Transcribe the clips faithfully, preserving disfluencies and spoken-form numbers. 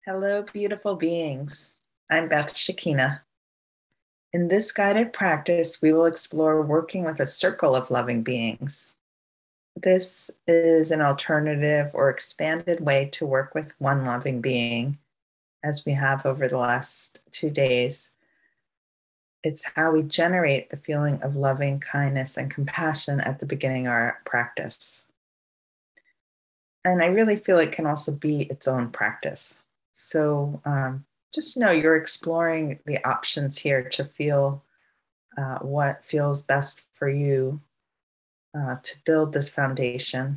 Hello, beautiful beings. I'm Beth Shekina. In this guided practice, we will explore working with a circle of loving beings. This is an alternative or expanded way to work with one loving being, as we have over the last two days. It's how we generate the feeling of loving kindness and compassion at the beginning of our practice. And I really feel it can also be its own practice. So um, just know you're exploring the options here to feel uh, what feels best for you uh, to build this foundation.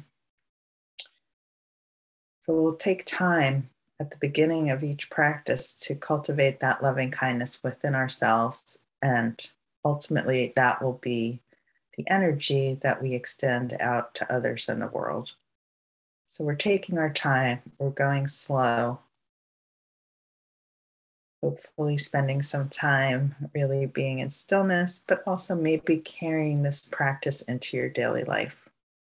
So we'll take time at the beginning of each practice to cultivate that loving kindness within ourselves. And ultimately, that will be the energy that we extend out to others in the world. So we're taking our time, we're going slow. Hopefully spending some time really being in stillness, but also maybe carrying this practice into your daily life.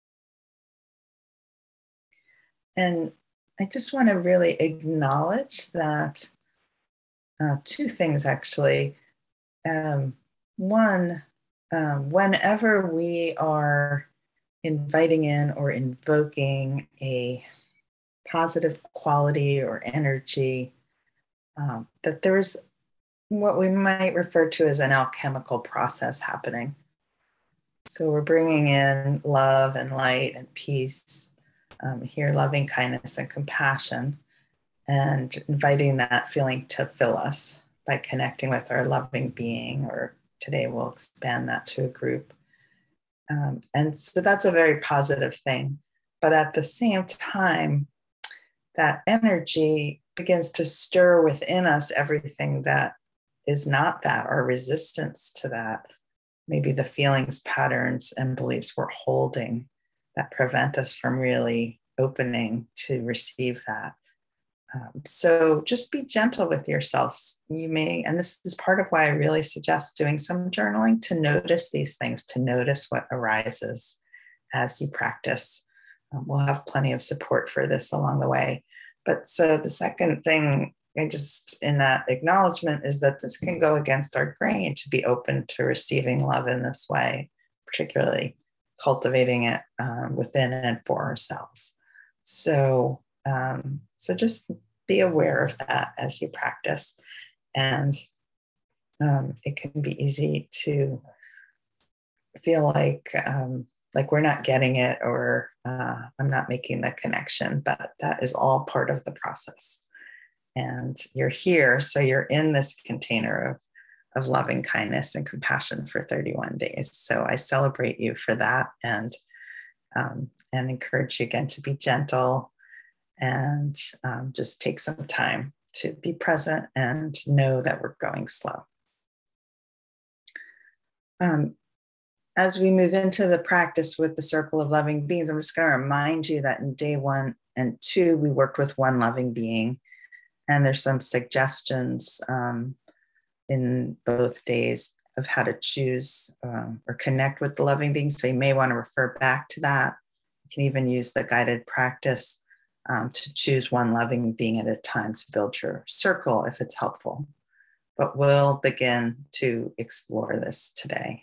And I just want to really acknowledge that uh, two things actually. Um, one, um, whenever we are inviting in or invoking a positive quality or energy, um, that there's what we might refer to as an alchemical process happening. So we're bringing in love and light and peace, um, here, loving kindness and compassion, and inviting that feeling to fill us by connecting with our loving being, or today we'll expand that to a group. Um, and so that's a very positive thing. But at the same time, that energy begins to stir within us everything that is not that, our resistance to that, maybe the feelings, patterns, and beliefs we're holding that prevent us from really opening to receive that. Um, so just be gentle with yourselves. You may, and this is part of why I really suggest doing some journaling to notice these things, to notice what arises as you practice. Um, we'll have plenty of support for this along the way. But so the second thing, I just in that acknowledgement, is that this can go against our grain to be open to receiving love in this way, particularly cultivating it um, within and for ourselves. So, um, so just be aware of that as you practice, and um, it can be easy to feel like um, like we're not getting it, or uh, I'm not making the connection, but that is all part of the process. And you're here, so you're in this container of of loving kindness and compassion for thirty-one days. So I celebrate you for that, and um, and encourage you again to be gentle and um, just take some time to be present and know that we're going slow. Um, as we move into the practice with the circle of loving beings, I'm just going to remind you that in day one and two, we worked with one loving being, and there's some suggestions um, in both days of how to choose um, or connect with the loving being. So you may want to refer back to that. You can even use the guided practice um, to choose one loving being at a time to build your circle if it's helpful. But we'll begin to explore this today.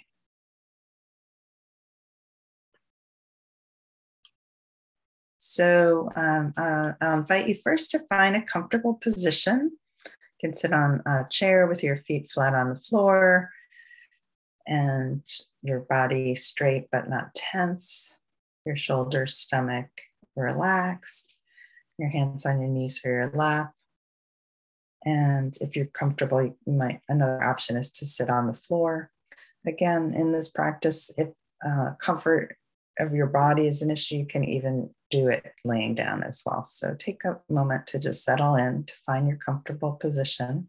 So um, uh, I'll invite you first to find a comfortable position. You can sit on a chair with your feet flat on the floor and your body straight but not tense, your shoulders, stomach relaxed, your hands on your knees or your lap. And if you're comfortable, you might, another option is to sit on the floor. Again, in this practice, if uh, comfort of your body is an issue, you can even do it laying down as well. So take a moment to just settle in, to find your comfortable position.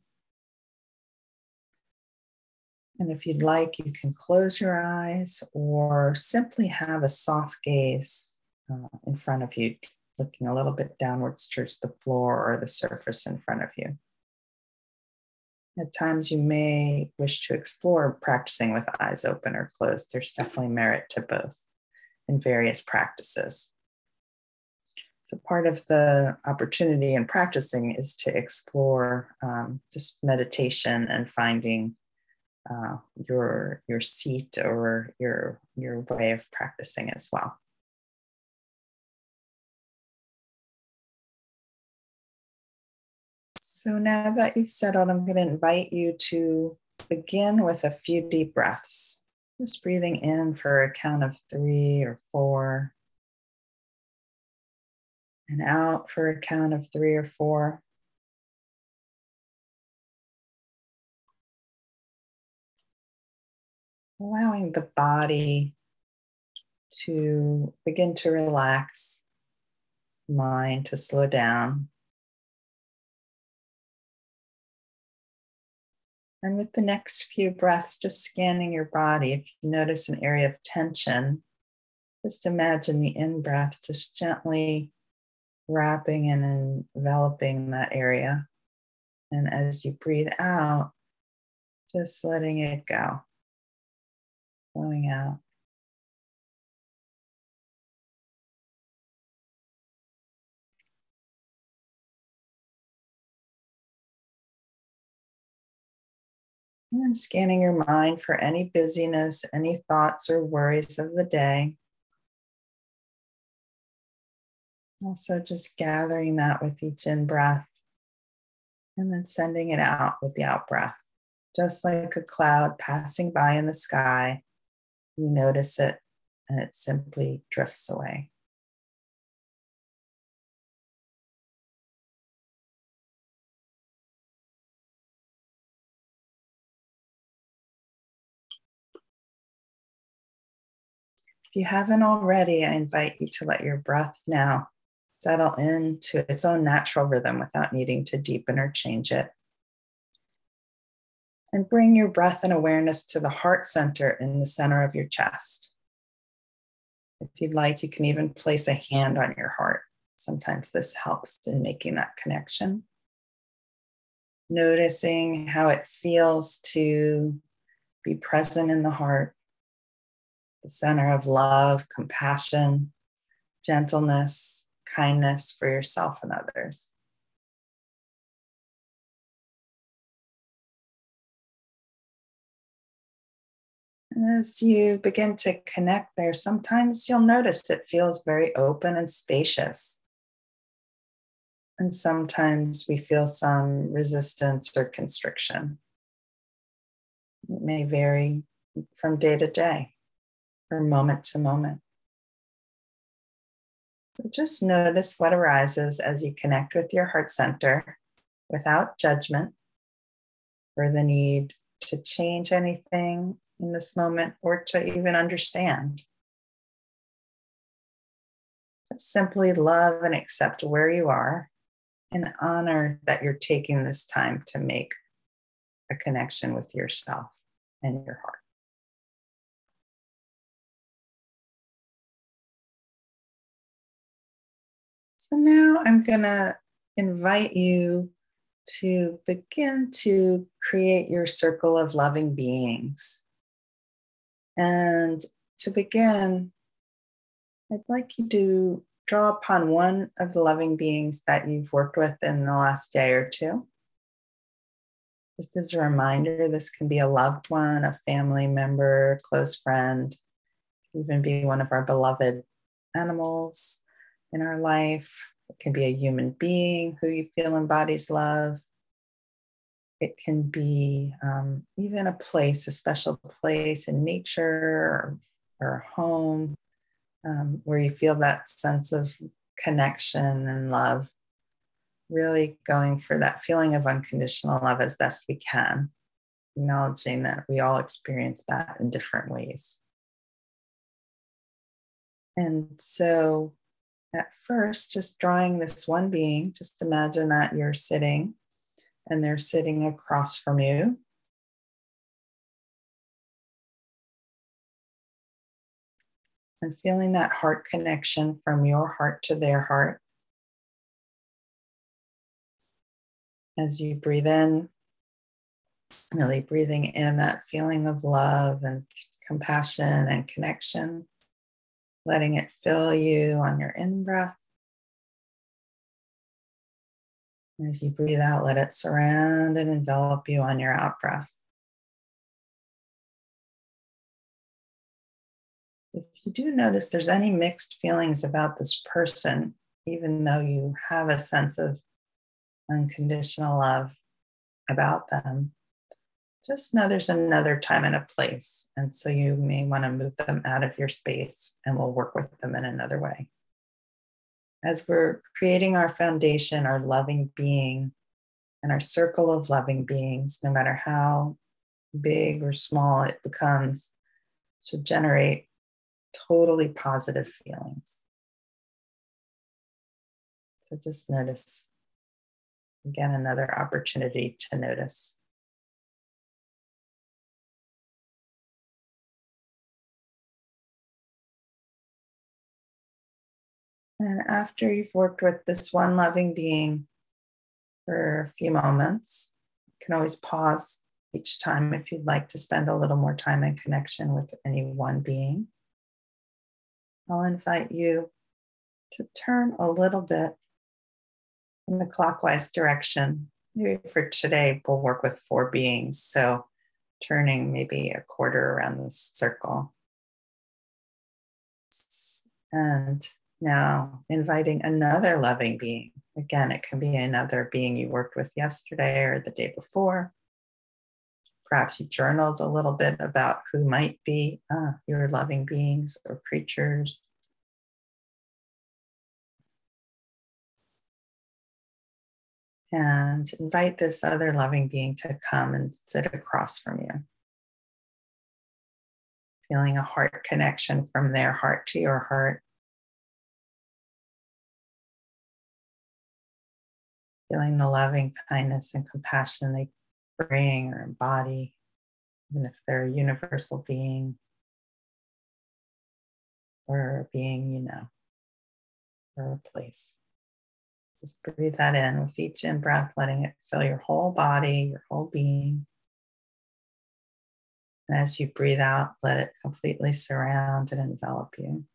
And if you'd like, you can close your eyes or simply have a soft gaze uh, in front of you, looking a little bit downwards towards the floor or the surface in front of you. At times you may wish to explore practicing with eyes open or closed. There's definitely merit to both in various practices. So part of the opportunity in practicing is to explore um, just meditation and finding uh, your your seat or your your way of practicing as well. So now that you've settled, I'm going to invite you to begin with a few deep breaths. Just breathing in for a count of three or four, and out for a count of three or four. Allowing the body to begin to relax, the mind to slow down. And with the next few breaths, just scanning your body. If you notice an area of tension, just imagine the in-breath just gently wrapping and enveloping that area. And as you breathe out, just letting it go, flowing out. And then scanning your mind for any busyness, any thoughts or worries of the day. Also, just gathering that with each in breath and then sending it out with the out breath. Just like a cloud passing by in the sky, you notice it and it simply drifts away. If you haven't already, I invite you to let your breath now settle into its own natural rhythm without needing to deepen or change it. And bring your breath and awareness to the heart center in the center of your chest. If you'd like, you can even place a hand on your heart. Sometimes this helps in making that connection. Noticing how it feels to be present in the heart, the center of love, compassion, gentleness, kindness for yourself and others. And as you begin to connect there, sometimes you'll notice it feels very open and spacious. And sometimes we feel some resistance or constriction. It may vary from day to day or moment to moment. So just notice what arises as you connect with your heart center without judgment or the need to change anything in this moment or to even understand. Just simply love and accept where you are and honor that you're taking this time to make a connection with yourself and your heart. So now I'm going to invite you to begin to create your circle of loving beings. And to begin, I'd like you to draw upon one of the loving beings that you've worked with in the last day or two. Just as a reminder, this can be a loved one, a family member, close friend, even be one of our beloved animals in our life. It can be a human being who you feel embodies love. It can be um, even a place, a special place in nature or, or a home um, where you feel that sense of connection and love. Really going for that feeling of unconditional love as best we can, acknowledging that we all experience that in different ways. And so at first, just drawing this one being, just imagine that you're sitting and they're sitting across from you. And feeling that heart connection from your heart to their heart. As you breathe in, really breathing in that feeling of love and compassion and connection, letting it fill you on your in-breath. As you breathe out, let it surround and envelop you on your out breath. If you do notice there's any mixed feelings about this person, even though you have a sense of unconditional love about them, just know there's another time and a place. And so you may want to move them out of your space and we'll work with them in another way. As we're creating our foundation, our loving being, and our circle of loving beings, no matter how big or small it becomes, should generate totally positive feelings. So just notice. Again, another opportunity to notice. And after you've worked with this one loving being for a few moments, you can always pause each time if you'd like to spend a little more time in connection with any one being. I'll invite you to turn a little bit in the clockwise direction. Maybe for today, we'll work with four beings. So turning maybe a quarter around the circle. And now inviting another loving being. Again, it can be another being you worked with yesterday or the day before. Perhaps you journaled a little bit about who might be uh, your loving beings or creatures. And invite this other loving being to come and sit across from you. Feeling a heart connection from their heart to your heart. Feeling the loving kindness and compassion they bring or embody, even if they're a universal being or a being you know, or a place. Just breathe that in with each in breath, letting it fill your whole body, your whole being. And as you breathe out, let it completely surround and envelop you.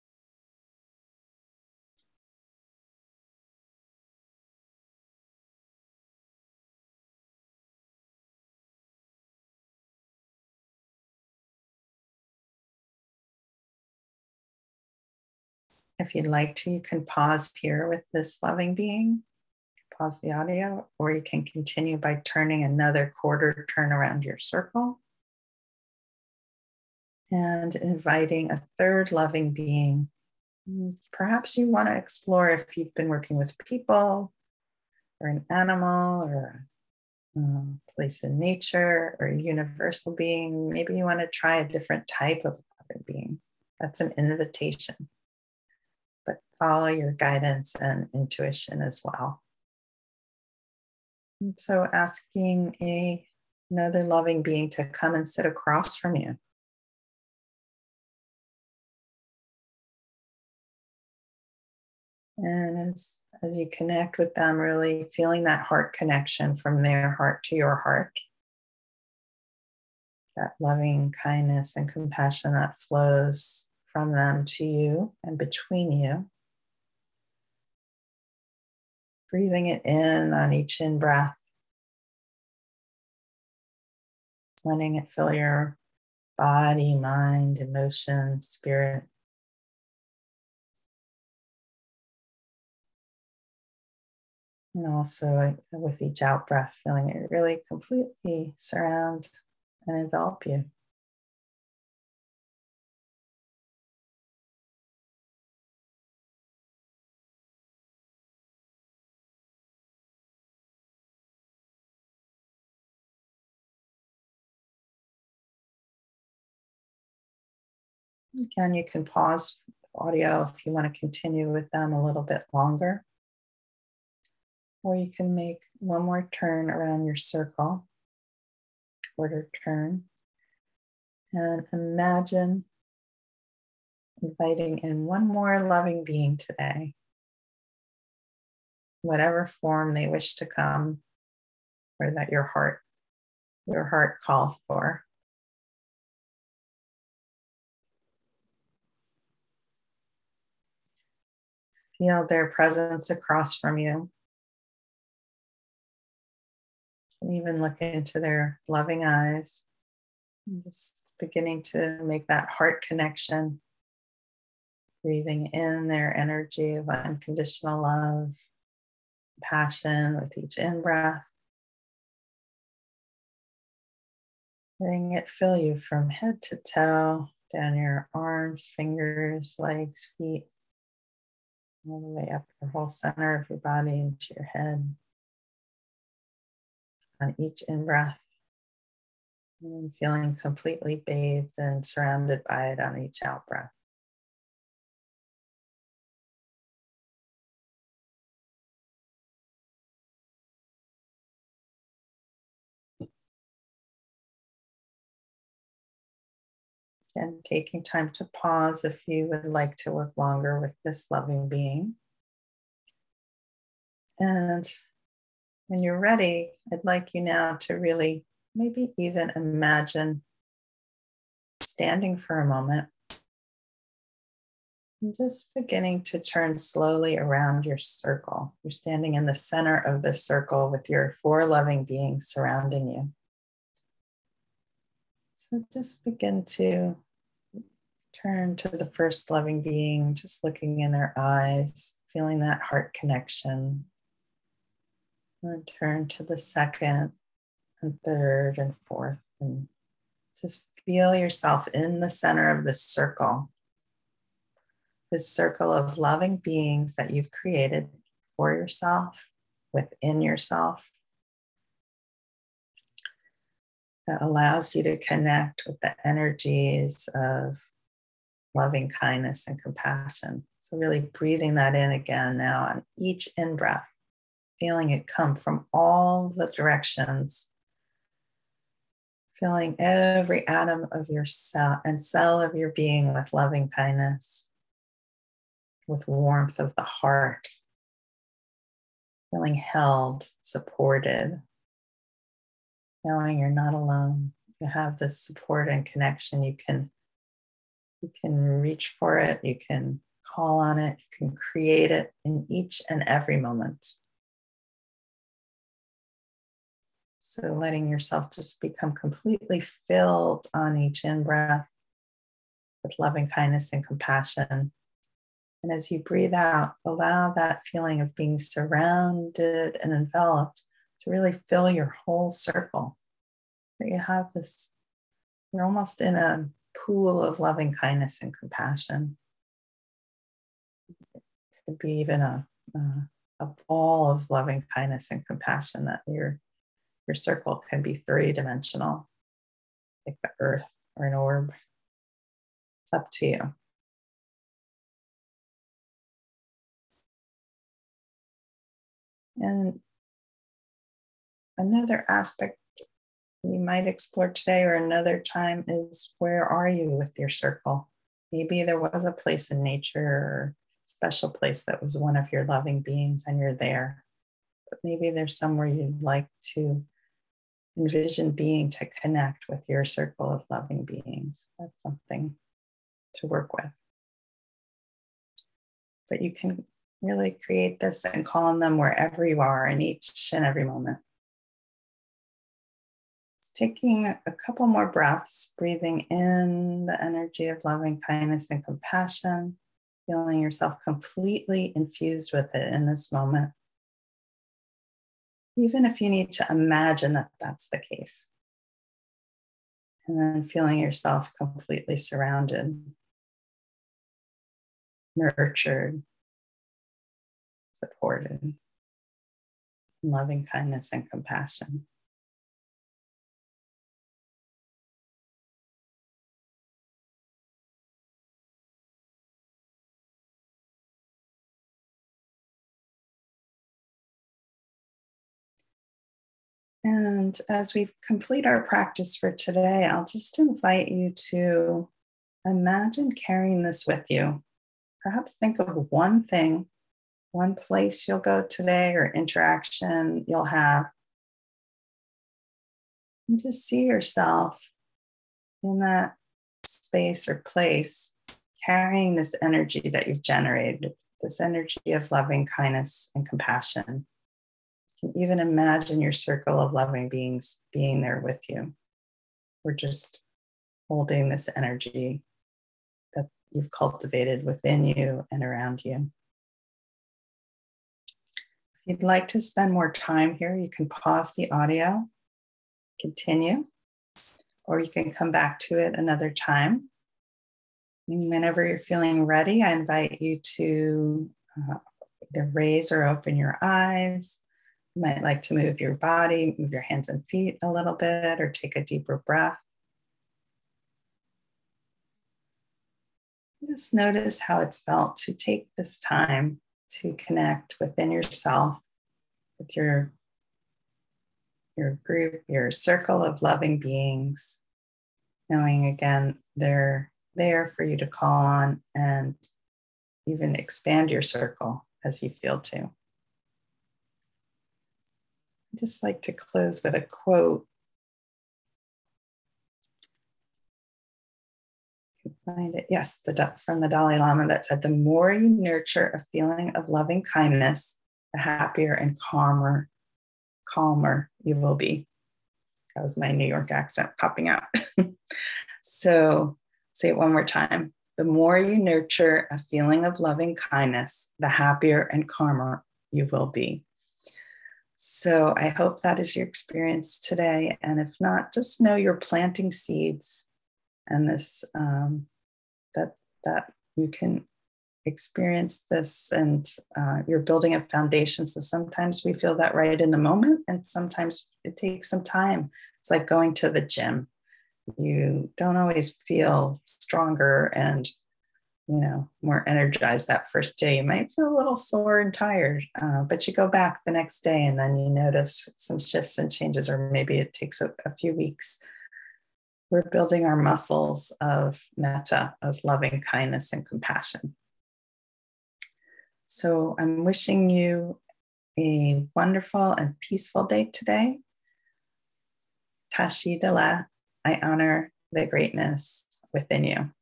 If you'd like to, you can pause here with this loving being, pause the audio, or you can continue by turning another quarter turn around your circle and inviting a third loving being. Perhaps you want to explore if you've been working with people or an animal or a place in nature or a universal being. Maybe you want to try a different type of loving being. That's an invitation. But follow your guidance and intuition as well. And so asking a, another loving being to come and sit across from you. And as, as you connect with them, really feeling that heart connection from their heart to your heart. That loving kindness and compassion that flows from them to you and between you. Breathing it in on each in breath. Letting it fill your body, mind, emotion, spirit. And also with each out breath, feeling it really completely surround and envelop you. Again, you can pause audio if you want to continue with them a little bit longer. Or you can make one more turn around your circle, quarter turn, and imagine inviting in one more loving being today, whatever form they wish to come, or that your heart, your heart calls for. Feel their presence across from you. even look into their loving eyes. And just beginning to make that heart connection, breathing in their energy of unconditional love, passion with each in-breath. Letting it fill you from head to toe, down your arms, fingers, legs, feet, all the way up your whole center of your body into your head. On each in-breath, and feeling completely bathed and surrounded by it on each out-breath. And taking time to pause if you would like to work longer with this loving being. And when you're ready, I'd like you now to really maybe even imagine standing for a moment and just beginning to turn slowly around your circle. You're standing in the center of this circle with your four loving beings surrounding you. So just begin to turn to the first loving being, just looking in their eyes, feeling that heart connection. And then turn to the second and third and fourth, and just feel yourself in the center of this circle, this circle of loving beings that you've created for yourself, within yourself, that allows you to connect with the energies of loving kindness and compassion. So really breathing that in again now on each in-breath, feeling it come from all the directions, filling every atom of your cell and cell of your being with loving kindness, with warmth of the heart, feeling held, supported, knowing you're not alone. You have this support and connection. You can, you can reach for it. You can call on it. You can create it in each and every moment. So letting yourself just become completely filled on each in-breath with loving kindness and compassion. And as you breathe out, allow that feeling of being surrounded and enveloped to really fill your whole circle. That you have this, you're almost in a pool of loving kindness and compassion. It could be even a, a, a ball of loving kindness and compassion that your, your circle can be three-dimensional, like the earth or an orb. It's up to you. And another aspect we might explore today or another time is, where are you with your circle? Maybe there was a place in nature or a special place that was one of your loving beings and you're there. But maybe there's somewhere you'd like to envision being to connect with your circle of loving beings. That's something to work with. But you can really create this and call on them wherever you are in each and every moment. Taking a couple more breaths, breathing in the energy of loving kindness and compassion, feeling yourself completely infused with it in this moment. Even if you need to imagine that that's the case. And then feeling yourself completely surrounded, nurtured, supported, loving kindness and compassion. And as we complete our practice for today, I'll just invite you to imagine carrying this with you. Perhaps think of one thing, one place you'll go today or interaction you'll have. And just see yourself in that space or place, carrying this energy that you've generated, this energy of loving kindness and compassion. You can even imagine your circle of loving beings being there with you. We're just holding this energy that you've cultivated within you and around you. If you'd like to spend more time here, you can pause the audio, continue, or you can come back to it another time. And whenever you're feeling ready, I invite you to uh, either raise or open your eyes. You might like to move your body, move your hands and feet a little bit, or take a deeper breath. Just notice how it's felt to take this time to connect within yourself, with your, your group, your circle of loving beings, knowing again they're there for you to call on and even expand your circle as you feel to. I'd just like to close with a quote. You can find it, yes, the, from the Dalai Lama, that said, "The more you nurture a feeling of loving kindness, the happier and calmer, calmer you will be." That was my New York accent popping out. So say it one more time. The more you nurture a feeling of loving kindness, the happier and calmer you will be. So I hope that is your experience today. And if not, just know you're planting seeds, and this um, that that you can experience this, and uh, you're building a foundation. So sometimes we feel that right in the moment, and sometimes it takes some time. It's like going to the gym. You don't always feel stronger and, you know, more energized that first day. You might feel a little sore and tired, uh, but you go back the next day and then you notice some shifts and changes, or maybe it takes a, a few weeks. We're building our muscles of metta, of loving kindness and compassion. So I'm wishing you a wonderful and peaceful day today. Tashi Dela, I honor the greatness within you.